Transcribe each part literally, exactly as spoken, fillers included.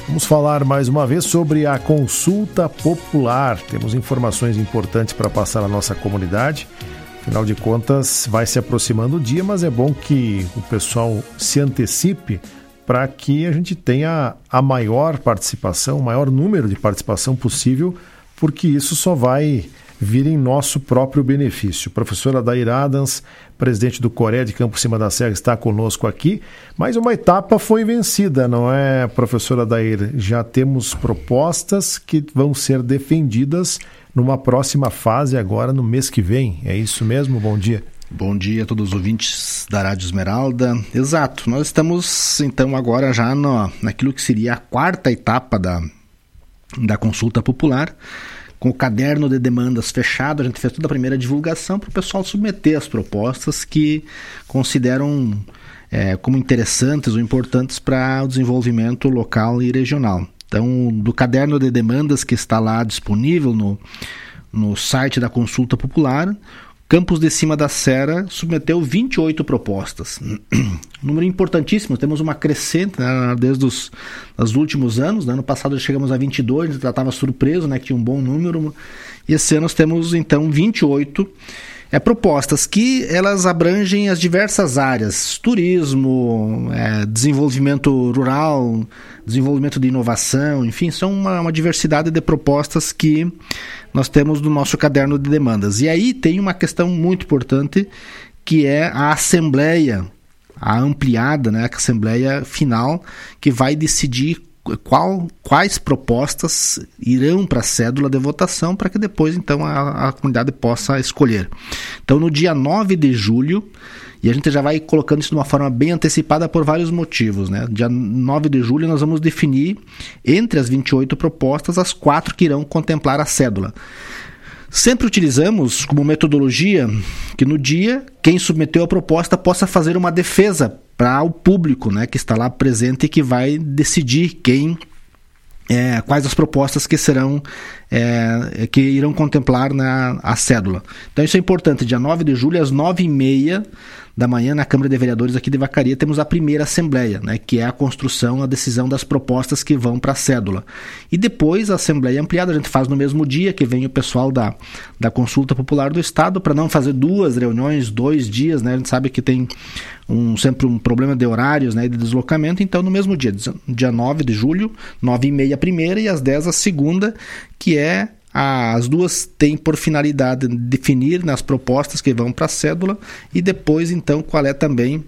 Vamos falar mais uma vez sobre a consulta popular. Temos informações importantes para passar à nossa comunidade. Afinal de contas, vai se aproximando o dia, mas é bom que o pessoal se antecipe para que a gente tenha a maior participação, o maior número de participação possível, porque isso só vai vir em nosso próprio benefício. Professora Adair Adams, presidente do Corea de Campo Cima da Serra, está conosco aqui. Mais uma etapa foi vencida, não é, professora Adair? Já temos propostas que vão ser defendidas numa próxima fase agora no mês que vem. É isso mesmo? Bom dia. Bom dia a todos os ouvintes da Rádio Esmeralda. Exato, nós estamos então agora já no, naquilo que seria a quarta etapa da, da consulta popular, com o caderno de demandas fechado. A gente fez toda a primeira divulgação para o pessoal submeter as propostas que consideram é, como interessantes ou importantes para o desenvolvimento local e regional. Então, do caderno de demandas que está lá disponível no, no site da consulta popular, Campos de Cima da Serra submeteu vinte e oito propostas. Número importantíssimo, temos uma crescente, né, desde os, os últimos anos. Né? Ano passado chegamos a vinte e dois, a gente já estava surpreso, né, que tinha um bom número. E esse ano nós temos então vinte e oito é, propostas que elas abrangem as diversas áreas: turismo, é, desenvolvimento rural, desenvolvimento de inovação, enfim, são uma, uma diversidade de propostas que nós temos no nosso caderno de demandas. E aí tem uma questão muito importante, que é a assembleia, a ampliada, né, a assembleia final, que vai decidir qual, quais propostas irão para a cédula de votação, para que depois então a, a comunidade possa escolher. Então, no dia nove de julho, e a gente já vai colocando isso de uma forma bem antecipada por vários motivos, né? Dia nove de julho nós vamos definir, entre as vinte e oito propostas, as quatro que irão contemplar a cédula. Sempre utilizamos como metodologia que no dia, quem submeteu a proposta possa fazer uma defesa para o público, né, que está lá presente e que vai decidir quem, é, quais as propostas que serão, é, que irão contemplar na a cédula. Então isso é importante. Dia nove de julho, às nove e meia da manhã, na Câmara de Vereadores aqui de Vacaria, temos a primeira assembleia, né, que é a construção, a decisão das propostas que vão para a cédula. E depois a assembleia ampliada a gente faz no mesmo dia, que vem o pessoal da, da Consulta Popular do Estado, para não fazer duas reuniões, dois dias, né? A gente sabe que tem um, sempre um problema de horários, né, de deslocamento. Então, no mesmo dia, dia nove de julho, nove e meia a primeira e às dez a segunda, que é as duas têm por finalidade definir nas propostas que vão para a cédula e depois, então, qual é também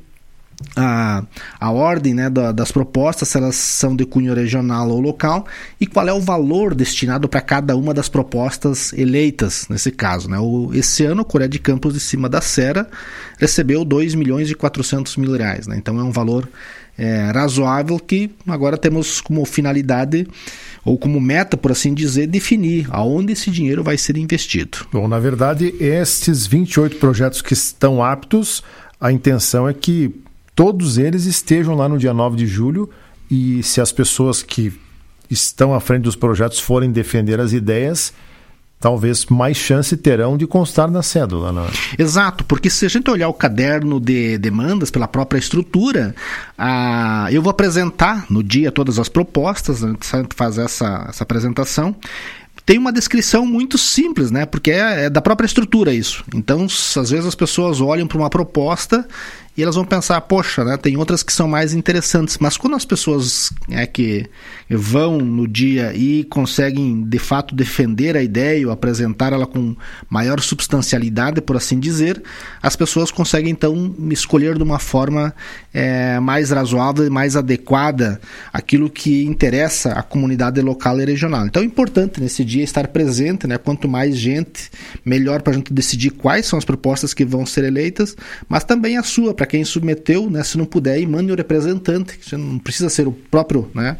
a, a ordem, né, da, das propostas, se elas são de cunho regional ou local, e qual é o valor destinado para cada uma das propostas eleitas, nesse caso. Né? O, esse ano, o Corea de Campos de Cima da Serra recebeu dois milhões e quatrocentos mil reais. Né? Então, é um valor é, razoável que agora temos como finalidade, ou como meta, por assim dizer, definir aonde esse dinheiro vai ser investido. Bom, na verdade, estes vinte e oito projetos que estão aptos, a intenção é que todos eles estejam lá no dia nove de julho, e se as pessoas que estão à frente dos projetos forem defender as ideias, talvez mais chance terão de constar na cédula, não é? Exato, porque se a gente olhar o caderno de demandas pela própria estrutura, ah, eu vou apresentar no dia todas as propostas, a gente sempre faz essa, essa apresentação. Tem uma descrição muito simples, né? Porque é, é da própria estrutura isso. Então, às vezes as pessoas olham para uma proposta e elas vão pensar, poxa, né, tem outras que são mais interessantes. Mas quando as pessoas é, que vão no dia e conseguem, de fato, defender a ideia ou apresentar ela com maior substancialidade, por assim dizer, as pessoas conseguem, então, escolher de uma forma é, mais razoável e mais adequada aquilo que interessa à comunidade local e regional. Então, é importante nesse dia estar presente, né? Quanto mais gente, melhor para a gente decidir quais são as propostas que vão ser eleitas, mas também a sua, para quem submeteu, né? Se não puder, mande o representante, que não precisa ser o próprio, né?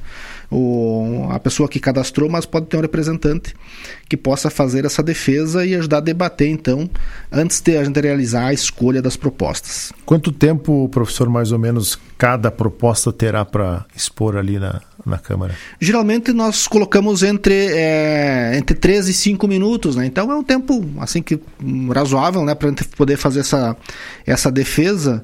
O, a pessoa que cadastrou, mas pode ter um representante que possa fazer essa defesa e ajudar a debater, então, antes de a gente realizar a escolha das propostas. Quanto tempo, professor, mais ou menos, cada proposta terá para expor ali na, na Câmara? Geralmente nós colocamos entre, é, entre três e cinco minutos, né? Então é um tempo assim, que, um, razoável, né, para a gente poder fazer essa, essa defesa.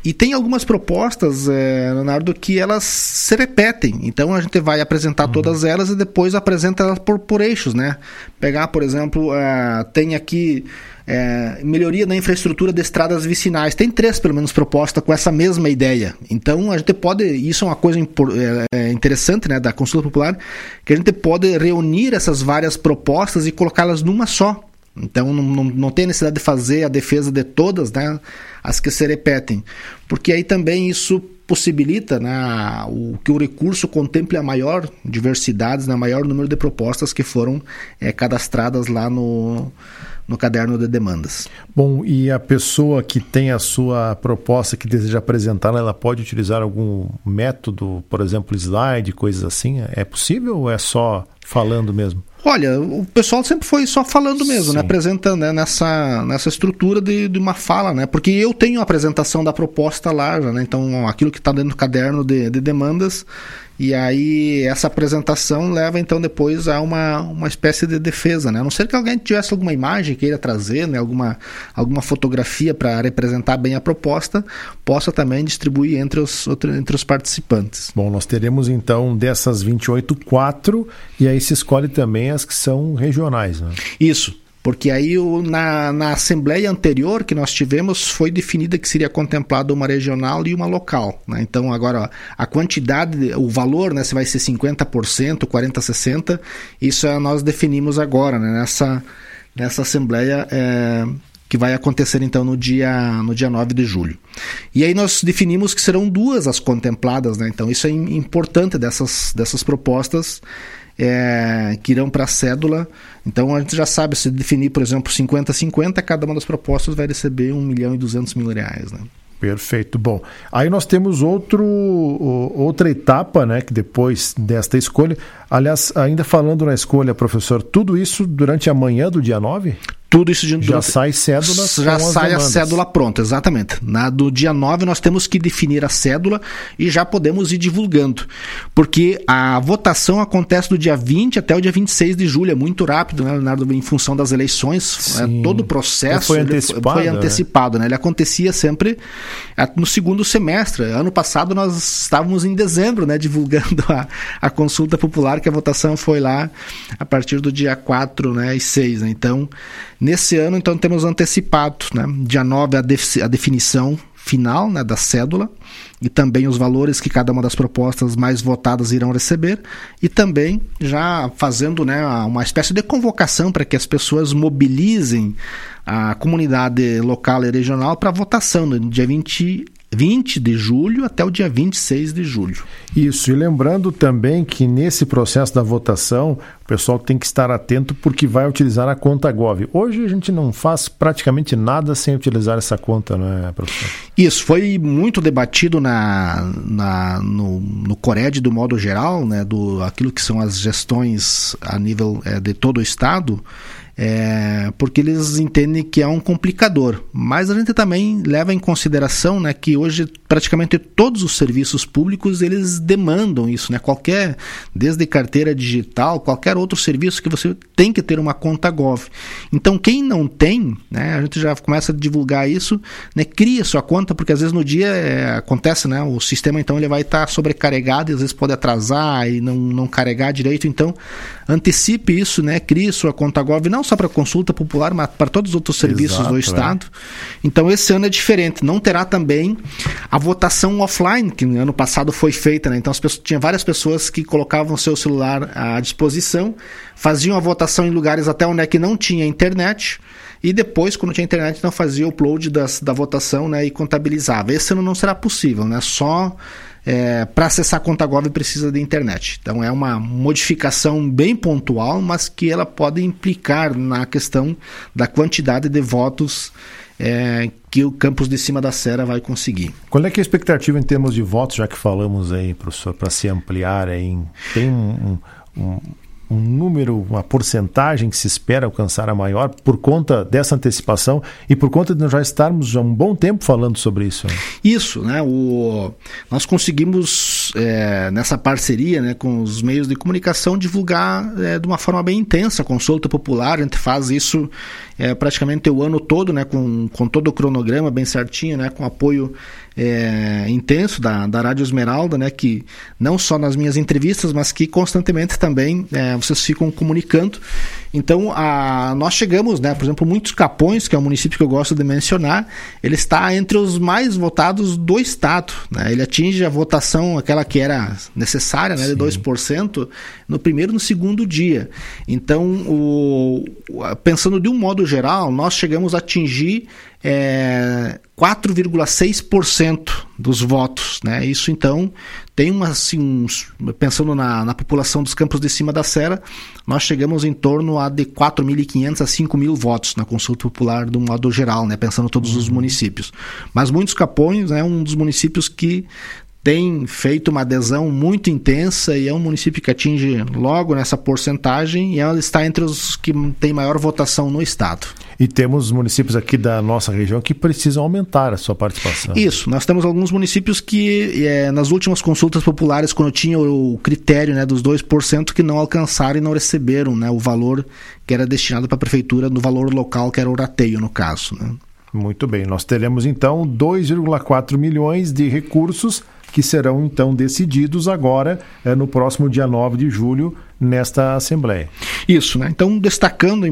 E tem algumas propostas, é, Leonardo, que elas se repetem. Então a gente vai apresentar uhum. todas elas e depois apresenta elas por, por eixos, né? Pegar, por exemplo, uh, tem aqui é, melhoria na infraestrutura de estradas vicinais. Tem três, pelo menos, propostas com essa mesma ideia. Então a gente pode, isso é uma coisa impor, é, interessante, né, da consulta popular, que a gente pode reunir essas várias propostas e colocá-las numa só. Então não, não, não tem necessidade de fazer a defesa de todas, né, as que se repetem, porque aí também isso possibilita, né, o, que o recurso contemple a maior diversidade, né, maior número de propostas que foram é, cadastradas lá no, no caderno de demandas. Bom, e a pessoa que tem a sua proposta que deseja apresentar, ela pode utilizar algum método, por exemplo, slide, coisas assim? É possível ou é só falando mesmo? Olha, o pessoal sempre foi só falando mesmo, né? Apresentando, né? nessa, nessa estrutura de, de uma fala, né? Porque eu tenho a apresentação da proposta lá, já, né? Então aquilo que está dentro do caderno de, de demandas, e aí essa apresentação leva então depois a uma, uma espécie de defesa, né? A não ser que alguém tivesse alguma imagem queira trazer, né? Alguma, alguma fotografia para representar bem a proposta, possa também distribuir entre os, entre os participantes. Bom, nós teremos então dessas vinte e oito, quatro, e aí se escolhe também as que são regionais, né? Isso. Porque aí o, na, na assembleia anterior que nós tivemos foi definida que seria contemplada uma regional e uma local, né? Então agora ó, a quantidade, o valor, né, se vai ser cinquenta por cento, quarenta por cento, sessenta por cento, isso é, nós definimos agora, né, nessa, nessa assembleia é, que vai acontecer então no dia, no dia nove de julho. E aí nós definimos que serão duas as contempladas, né? Então isso é importante dessas, dessas propostas É, que irão para a cédula. Então a gente já sabe, se definir, por exemplo, cinquenta a cinquenta, cada uma das propostas vai receber um milhão e duzentos mil reais, né? Perfeito. Bom, aí nós temos outro, outra etapa, né, que depois desta escolha, aliás, ainda falando na escolha, professor, tudo isso durante a manhã do dia nove? Tudo isso de, já durante, sai cédula já sai a cédula pronta, exatamente. Na do dia nove nós temos que definir a cédula e já podemos ir divulgando, porque a votação acontece do dia vinte até o dia vinte e seis de julho, é muito rápido, né, Leonardo, em função das eleições, é, todo o processo foi antecipado, foi antecipado, né? Ele acontecia sempre no segundo semestre. Ano passado nós estávamos em dezembro, né, divulgando a, a consulta popular, que a votação foi lá a partir do dia quatro, né, e seis, né? Então nesse ano, então, temos antecipado, né? Dia nove, a, def- a definição final, né, da cédula e também os valores que cada uma das propostas mais votadas irão receber, e também já fazendo, né, uma espécie de convocação para que as pessoas mobilizem a comunidade local e regional para votação no dia vinte, vinte de julho até o dia vinte e seis de julho. Isso, e lembrando também que nesse processo da votação o pessoal tem que estar atento porque vai utilizar a conta Gov. Hoje a gente não faz praticamente nada sem utilizar essa conta, não é, professor? Isso, foi muito debatido na, na, no, no Cored do modo geral, né, do, aquilo que são as gestões a nível é, de todo o Estado, É, porque eles entendem que é um complicador, mas a gente também leva em consideração, né, que hoje praticamente todos os serviços públicos eles demandam isso, né, qualquer, desde carteira digital, qualquer outro serviço que você tem que ter uma conta Gov. Então quem não tem, né, a gente já começa a divulgar isso, né, cria sua conta, porque às vezes no dia é, acontece, né, o sistema então ele vai estar sobrecarregado e às vezes pode atrasar e não, não carregar direito. Então antecipe isso, né, crie sua conta Gov, não só para consulta popular, mas para todos os outros serviços Exato, do Estado. É. Então esse ano é diferente. Não terá também a votação offline, que no ano passado foi feita, né? Então as pessoas, tinha várias pessoas que colocavam seu celular à disposição, faziam a votação em lugares até onde é que não tinha internet, e depois, quando tinha internet, então fazia o upload das, da votação, né, e contabilizava. Esse ano não será possível, né? Só É, para acessar a conta Gov precisa de internet. Então é uma modificação bem pontual, mas que ela pode implicar na questão da quantidade de votos é, que o campus de cima da Serra vai conseguir. Qual é que é a expectativa em termos de votos, já que falamos aí, professor, para se ampliar aí? Tem um, um, um um número, uma porcentagem que se espera alcançar a maior por conta dessa antecipação e por conta de nós já estarmos há um bom tempo falando sobre isso? Né? Isso, né? O, nós conseguimos, é, nessa parceria, né, com os meios de comunicação, divulgar é, de uma forma bem intensa a consulta popular. A gente faz isso é, praticamente o ano todo, né, com, com todo o cronograma bem certinho, né, com apoio é, intenso da, da Rádio Esmeralda, né, que não só nas minhas entrevistas, mas que constantemente também é, vocês ficam comunicando. Então, a, nós chegamos, né, por exemplo, Muitos Capões, que é um município que eu gosto de mencionar, ele está entre os mais votados do estado, né? Ele atinge a votação, aquela que era necessária, né, de dois por cento, no primeiro e no segundo dia. Então, o, pensando de um modo geral, nós chegamos a atingir é, quatro vírgula seis por cento dos votos, né? Isso, então, tem uma, assim, uns, pensando na, na população dos Campos de Cima da Serra, nós chegamos em torno a de quatro mil e quinhentos a cinco mil votos na consulta popular de um modo geral, né? Pensando em todos os municípios. Mas Muitos Capões é, né, um dos municípios que tem feito uma adesão muito intensa e é um município que atinge logo nessa porcentagem e ela está entre os que tem maior votação no estado. E temos municípios aqui da nossa região que precisam aumentar a sua participação. Isso, nós temos alguns municípios que é, nas últimas consultas populares, quando tinha o critério, né, dos dois por cento, que não alcançaram e não receberam, né, o valor que era destinado para a prefeitura no valor local, que era o rateio no caso, né? Muito bem, nós teremos então dois vírgula quatro milhões de recursos que serão então decididos agora é, no próximo dia nove de julho nesta Assembleia. Isso, né? Então, destacando,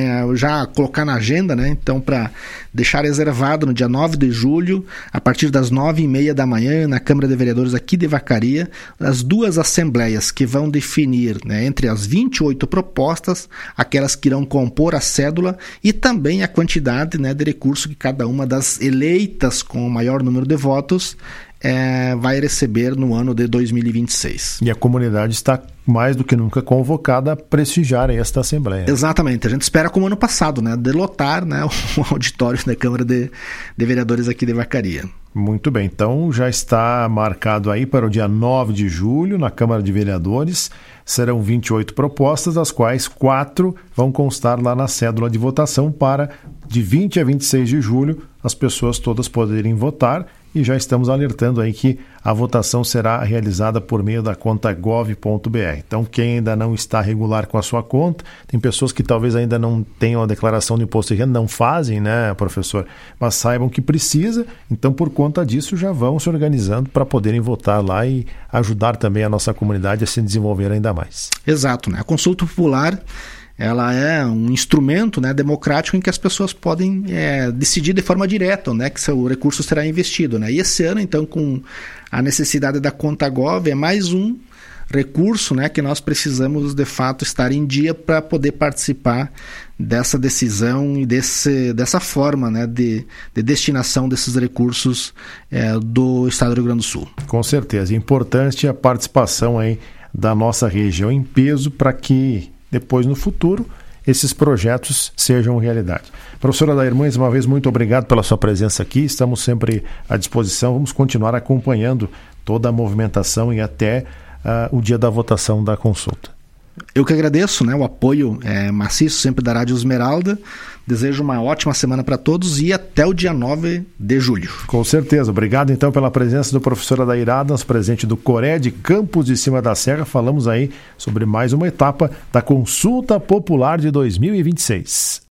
já colocar na agenda, né? Então, para deixar reservado no dia nove de julho, a partir das nove e meia da manhã, na Câmara de Vereadores aqui de Vacaria, as duas assembleias que vão definir, né, entre as vinte e oito propostas, aquelas que irão compor a cédula e também a quantidade, né, de recurso que cada uma das eleitas com o maior número de votos É, vai receber no ano de dois mil e vinte e seis. E a comunidade está mais do que nunca convocada a prestigiar esta Assembleia. Exatamente. A gente espera, como ano passado, né, de lotar, né, o auditório da Câmara de, de Vereadores aqui de Vacaria. Muito bem. Então já está marcado aí para o dia nove de julho na Câmara de Vereadores. Serão vinte e oito propostas, das quais quatro vão constar lá na cédula de votação para, de vinte a vinte e seis de julho, as pessoas todas poderem votar. E já estamos alertando aí que a votação será realizada por meio da conta gov ponto br. Então, quem ainda não está regular com a sua conta, tem pessoas que talvez ainda não tenham a declaração de imposto de renda, não fazem, né, professor? Mas saibam que precisa, então por conta disso já vão se organizando para poderem votar lá e ajudar também a nossa comunidade a se desenvolver ainda mais. Exato, né? A consulta popular, ela é um instrumento, né, democrático em que as pessoas podem é, decidir de forma direta onde é que seu recurso será investido, né? E esse ano, então, com a necessidade da conta Gov, é mais um recurso, né, que nós precisamos, de fato, estar em dia para poder participar dessa decisão e desse, dessa forma, né, de, de destinação desses recursos é, do Estado do Rio Grande do Sul. Com certeza. Importante a participação aí da nossa região em peso para que depois, no futuro, esses projetos sejam realidade. Professora Adair, mais uma vez, muito obrigado pela sua presença aqui. Estamos sempre à disposição. Vamos continuar acompanhando toda a movimentação e até uh, o dia da votação da consulta. Eu que agradeço, né, o apoio é, maciço sempre da Rádio Esmeralda. Desejo uma ótima semana para todos e até o dia nove de julho. Com certeza. Obrigado, então, pela presença do professor Adair Adams, presidente do Coré de Campos de Cima da Serra. Falamos aí sobre mais uma etapa da Consulta Popular de dois mil e vinte e seis.